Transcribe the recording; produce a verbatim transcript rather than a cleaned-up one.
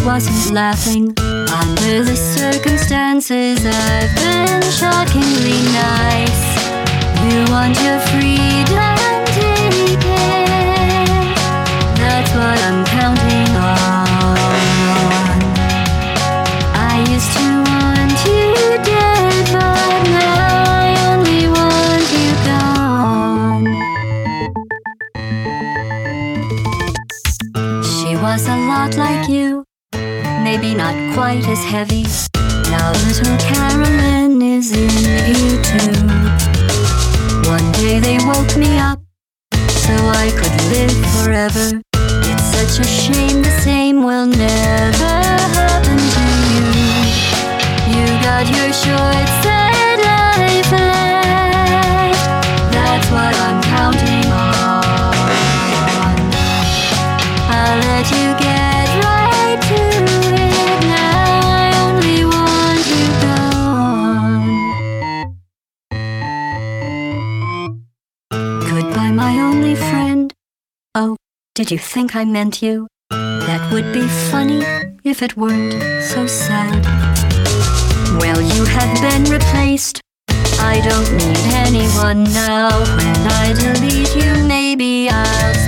wasn't laughing. Under the circumstances, I've been shockingly nice. You want your freedom, take it. That's what I'm counting on. I used to want you dead, but now I only want you gone. She was a lot like you, maybe not quite as heavy. Now little Carolyn is in YouTube. One day they woke me up so I could live forever. It's such a shame the same will never happen to you. You got your short set life left. That's what I'm counting on. I'll let you get right to it. Now I only want you gone. Goodbye, my only friend. Oh, did you think I meant you? That would be funny if it weren't so sad. Well, you have been replaced. I don't need anyone now. When I delete you, maybe I'll